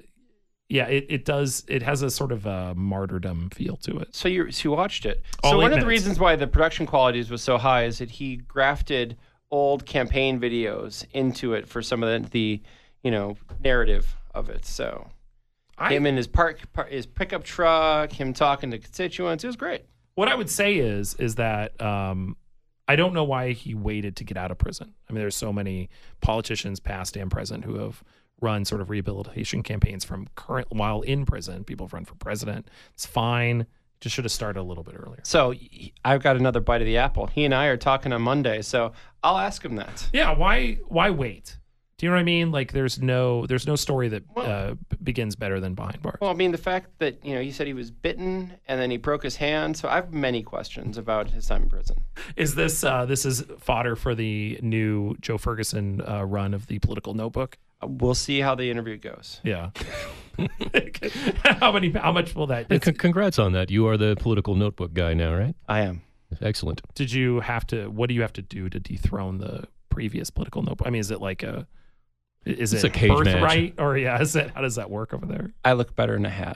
it has a sort of a martyrdom feel to it. So you watched it. So one of the reasons why the production qualities was so high is that he grafted old campaign videos into it for some of the narrative of it. So him in his pickup truck, him talking to constituents, it was great. What I would say is that I don't know why he waited to get out of prison. There's so many politicians, past and present, who have run sort of rehabilitation campaigns while in prison. People have run for president. It's fine. Just should have started a little bit earlier. So I've got another bite of the apple. He and I are talking on Monday, so I'll ask him that. Yeah, why wait? Do you know what I mean? Like, there's no story that begins better than behind bars. Well, the fact that, he said he was bitten and then he broke his hand. So I have many questions about his time in prison. Is this is fodder for the new Joe Ferguson run of the Political Notebook? We'll see how the interview goes. Yeah. How much will that? Congrats on that. You are the Political Notebook guy now, right? I am. Excellent. What do you have to do to dethrone the previous Political Notebook? Is it like it's a cage birthright, or how does that work over there? I look better in a hat.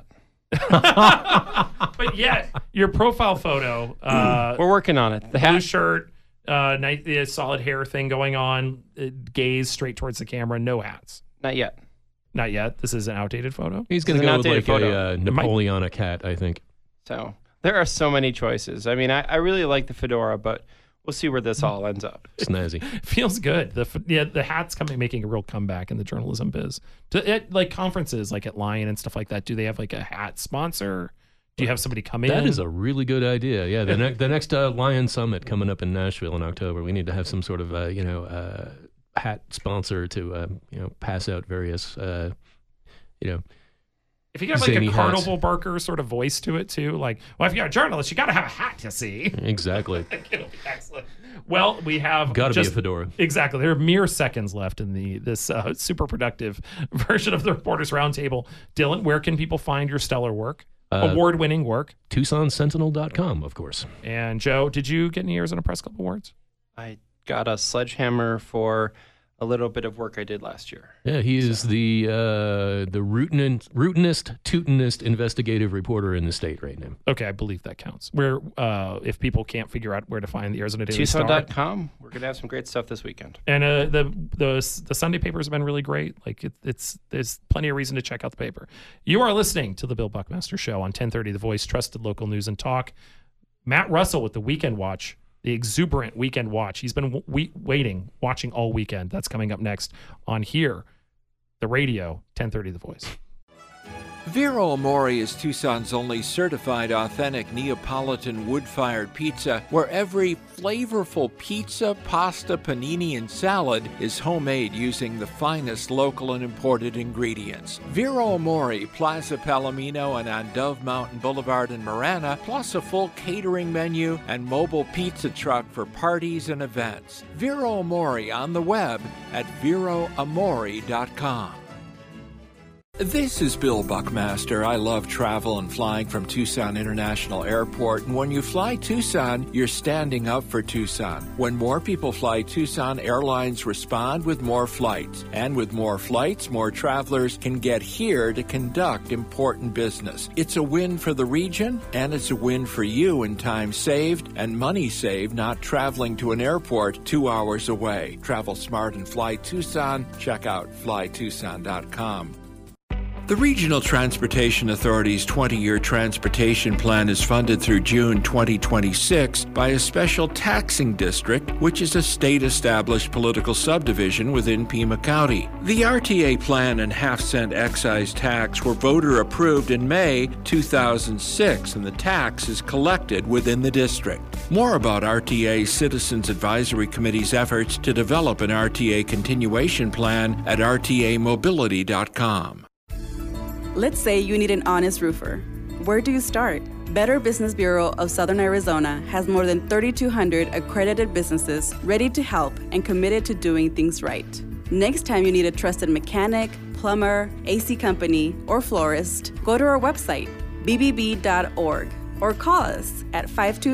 But yet, your profile photo, we're working on it. The blue shirt, nice solid hair thing going on, gaze straight towards the camera, no hats. Not yet. Not yet. This is an outdated photo. He's going to go with like a Napoleonic hat, I think. So there are so many choices. I really like the fedora, but we'll see where this all ends up. Snazzy. Feels good. The hat's making a real comeback in the journalism biz. At like conferences, like at Lion and stuff like that, do they have like a hat sponsor? Do you have somebody come in? That is a really good idea. Yeah, the next Lion Summit coming up in Nashville in October, we need to have some sort of hat sponsor to pass out various If you got like a zany carnival hats. barker sort of voice to it too, like, well, if you're a journalist, you got to have a hat, you see. Exactly. It'll be excellent. Well, we have Got to be a fedora. Exactly. There are mere seconds left in this super productive version of the Reporters Roundtable. Dylan, where can people find your stellar work? Award-winning work? TucsonSentinel.com, of course. And Joe, did you get any Arizona Press Club awards? I got a sledgehammer for a little bit of work I did last year. Yeah, he is the rootinest, tootinest investigative reporter in the state right now. Okay, I believe that counts. Where, if people can't figure out where to find the Arizona Daily Star. Tucson.com. We're going to have some great stuff this weekend. And the Sunday papers have been really great. Like there's plenty of reason to check out the paper. You are listening to the Bill Buckmaster Show on 1030 The Voice, trusted local news and talk. Matt Russell with the Weekend Watch. The exuberant Weekend Watch. He's been watching all weekend. That's coming up next on here, the radio, 1030 The Voice. Vero Amore is Tucson's only certified authentic Neapolitan wood-fired pizza, where every flavorful pizza, pasta, panini, and salad is homemade using the finest local and imported ingredients. Vero Amore, Plaza Palomino, and on Dove Mountain Boulevard in Marana, plus a full catering menu and mobile pizza truck for parties and events. Vero Amore on the web at veroamore.com. This is Bill Buckmaster. I love travel and flying from Tucson International Airport. And when you fly Tucson, you're standing up for Tucson. When more people fly Tucson, airlines respond with more flights. And with more flights, more travelers can get here to conduct important business. It's a win for the region, and it's a win for you in time saved and money saved not traveling to an airport 2 hours away. Travel smart and fly Tucson. Check out flytucson.com. The Regional Transportation Authority's 20-year transportation plan is funded through June 2026 by a special taxing district, which is a state-established political subdivision within Pima County. The RTA plan and half-cent excise tax were voter-approved in May 2006, and the tax is collected within the district. More about RTA's Citizens Advisory Committee's efforts to develop an RTA continuation plan at rtamobility.com. Let's say you need an honest roofer. Where do you start? Better Business Bureau of Southern Arizona has more than 3,200 accredited businesses ready to help and committed to doing things right. Next time you need a trusted mechanic, plumber, AC company, or florist, go to our website, bbb.org, or call us at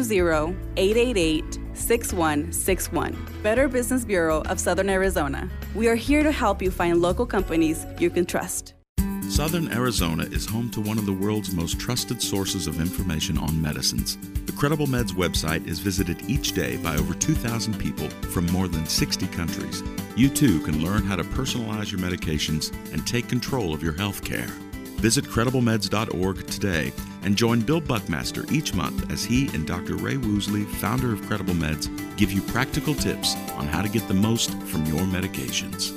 520-888-6161. Better Business Bureau of Southern Arizona. We are here to help you find local companies you can trust. Southern Arizona is home to one of the world's most trusted sources of information on medicines. The Credible Meds website is visited each day by over 2,000 people from more than 60 countries. You too can learn how to personalize your medications and take control of your health care. Visit CredibleMeds.org today and join Bill Buckmaster each month as he and Dr. Ray Woosley, founder of Credible Meds, give you practical tips on how to get the most from your medications.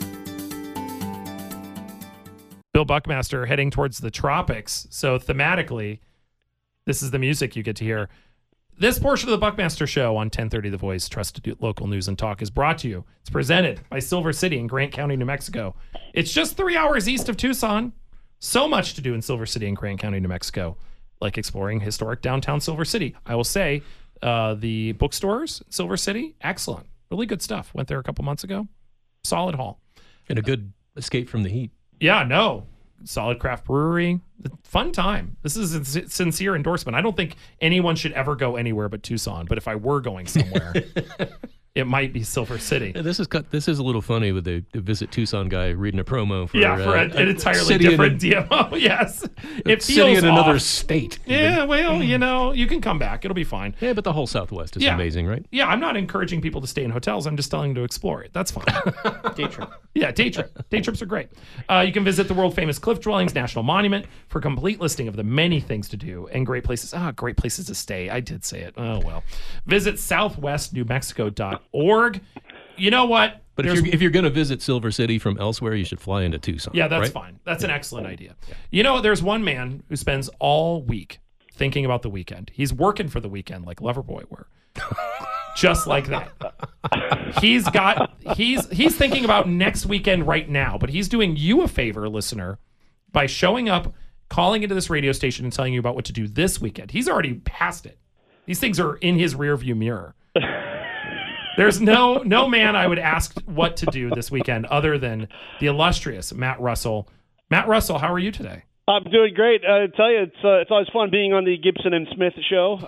Bill Buckmaster heading towards the tropics. So thematically, this is the music you get to hear. This portion of the Buckmaster Show on 1030 The Voice, trusted local news and talk, is brought to you. It's presented by Silver City in Grant County, New Mexico. It's just 3 hours east of Tucson. So much to do in Silver City and Grant County, New Mexico, like exploring historic downtown Silver City. I will say the bookstores in Silver City, excellent. Really good stuff. Went there a couple months ago. Solid haul. And a good escape from the heat. Yeah, no. Solid craft brewery. Fun time. This is a sincere endorsement. I don't think anyone should ever go anywhere but Tucson. But if I were going somewhere, it might be Silver City. Yeah, this is a little funny with the Visit Tucson guy reading a promo for an entirely different DMO. Yes, it feels city in off. another state. Yeah, well, you can come back. It'll be fine. Yeah, but the whole Southwest is amazing, right? Yeah, I'm not encouraging people to stay in hotels. I'm just telling them to explore it. That's fine. Day trip. Yeah, day trip. Day trips are great. You can visit the world famous Cliff Dwellings National Monument for a complete listing of the many things to do and great places. Great places to stay. I did say it. Oh well. Visit southwestnewmexico.org. You know what? But if you're going to visit Silver City from elsewhere, you should fly into Tucson. Yeah, that's right? fine. That's an excellent idea. Yeah. You know, there's one man who spends all week thinking about the weekend. He's working for the weekend like Loverboy were. Just like that. He's thinking about next weekend right now, but he's doing you a favor, listener, by showing up, calling into this radio station and telling you about what to do this weekend. He's already past it. These things are in his rearview mirror. There's no man I would ask what to do this weekend other than the illustrious Matt Russell. Matt Russell, how are you today? I'm doing great. I tell you, it's always fun being on the Gibson and Smith show.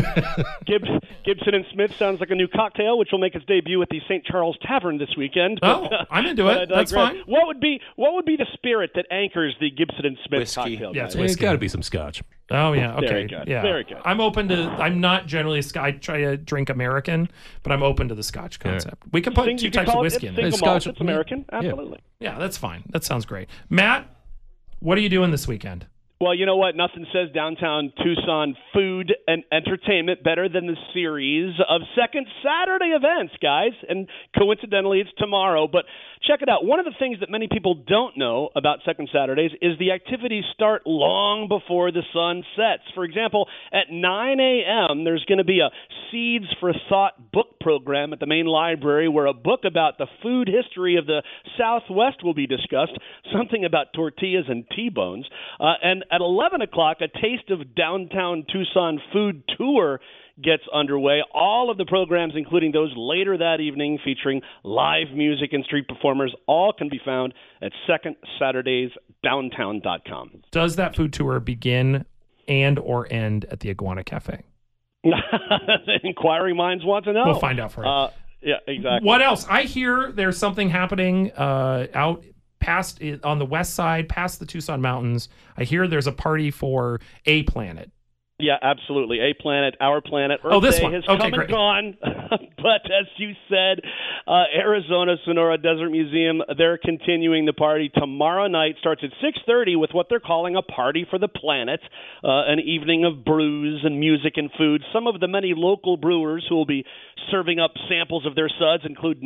Gibson and Smith sounds like a new cocktail, which will make its debut at the St. Charles Tavern this weekend. Oh, I'm into it. That's fine. What would be the spirit that anchors the Gibson and Smith cocktail? Yeah, it's It's got to be some scotch. Oh yeah, okay. Very good. Yeah. Very good. I'm open to. I'm not generally I try to drink American, but I'm open to the Scotch concept. We can put two types of whiskey in there. Single malt, it's American. Absolutely. Yeah, that's fine. That sounds great. Matt, what are you doing this weekend? Well, you know what? Nothing says downtown Tucson food and entertainment better than the series of Second Saturday events, guys. And coincidentally, it's tomorrow. But check it out. One of the things that many people don't know about Second Saturdays is the activities start long before the sun sets. For example, at 9 a.m., there's going to be a Seeds for Thought book program at the main library where a book about the food history of the Southwest will be discussed, something about tortillas and T-bones. And at 11 o'clock, a Taste of Downtown Tucson food tour gets underway. All of the programs, including those later that evening featuring live music and street performers, all can be found at secondsaturdaysdowntown.com. Does that food tour begin and or end at the Iguana Cafe? Inquiring minds want to know. We'll find out for you. Yeah, exactly. What else? I hear there's something happening out past on the west side, past the Tucson Mountains. I hear there's a party for A Planet. Yeah, absolutely. A Planet, Our Planet. Earth this Day one. has Okay, come great. and gone. But as you said, Arizona Sonora Desert Museum, they're continuing the party tomorrow night. Starts at 6:30 with what they're calling a party for the planet, an evening of brews and music and food. Some of the many local brewers who will be serving up samples of their suds include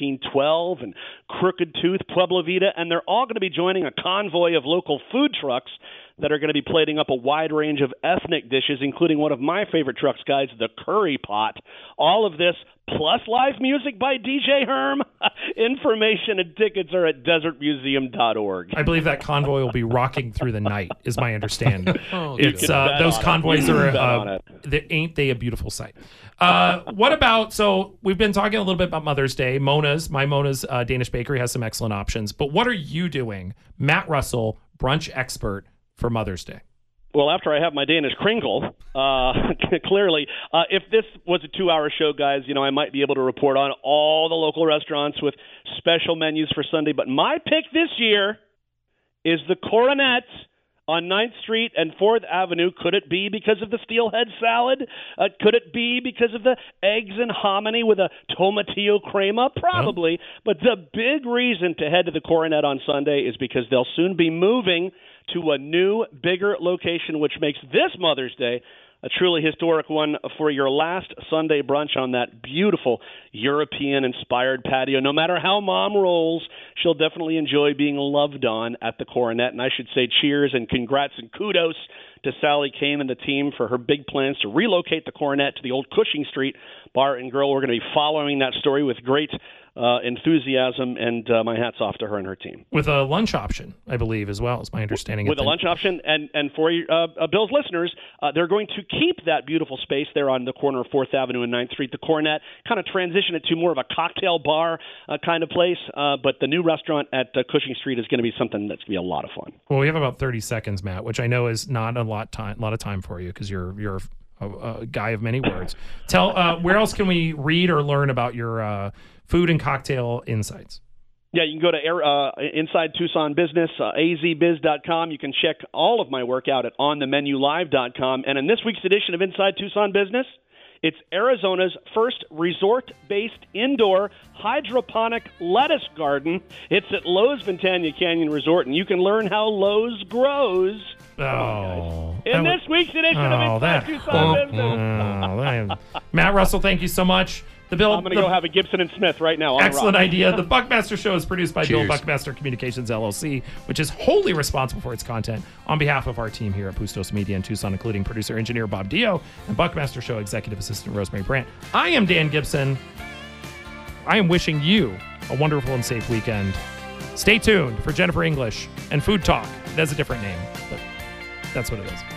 1912 and Crooked Tooth, Pueblo Vita, and they're all going to be joining a convoy of local food trucks that are going to be plating up a wide range of ethnic dishes, including one of my favorite trucks, guys, the Curry Pot. All of this, plus live music by DJ Herm. Information and tickets are at desertmuseum.org. I believe that convoy will be rocking through the night, is my understanding. You can bet Those on convoys it. You are, can bet on it. ain't they a beautiful sight? What about, so we've been talking a little bit about Mother's Day. My Mona's Danish Bakery has some excellent options. But what are you doing, Matt Russell, brunch expert, for Mother's Day? Well, after I have my Danish Kringle, clearly, if this was a 2-hour show, guys, I might be able to report on all the local restaurants with special menus for Sunday. But my pick this year is the Coronet on 9th Street and 4th Avenue. Could it be because of the steelhead salad? Could it be because of the eggs and hominy with a tomatillo crema? Probably. But the big reason to head to the Coronet on Sunday is because they'll soon be moving to a new, bigger location, which makes this Mother's Day a truly historic one for your last Sunday brunch on that beautiful European-inspired patio. No matter how Mom rolls, she'll definitely enjoy being loved on at the Coronet. And I should say cheers and congrats and kudos to Sally Kane and the team for her big plans to relocate the Coronet to the old Cushing Street Bar and Grill. We're going to be following that story with great enthusiasm, and my hat's off to her and her team. With a lunch option, I believe, as well, is my understanding. With a lunch option, and for Bill's listeners, they're going to keep that beautiful space there on the corner of 4th Avenue and 9th Street, the Coronet, kind of transition it to more of a cocktail bar kind of place, but the new restaurant at Cushing Street is going to be something that's going to be a lot of fun. Well, we have about 30 seconds, Matt, which I know is not a lot of time for you because you're a guy of many words. Tell where else can we read or learn about your food and cocktail insights? Yeah, you can go to Inside Tucson Business, azbiz.com. You can check all of my work out at onthemenulive.com. And in this week's edition of Inside Tucson Business, it's Arizona's first resort-based indoor hydroponic lettuce garden. It's at Lowe's Ventania Canyon Resort, and you can learn how Lowe's grows. In this week's edition of Inside Tucson Business. Matt Russell, thank you so much. I'm going to go have a Gibson and Smith right now. Excellent idea. The Buckmaster Show is produced by Bill Buckmaster Communications, LLC, which is wholly responsible for its content on behalf of our team here at Pustos Media in Tucson, including producer-engineer Bob Dio and Buckmaster Show executive assistant Rosemary Brandt. I am Dan Gibson. I am wishing you a wonderful and safe weekend. Stay tuned for Jennifer English and Food Talk. It has a different name, but that's what it is.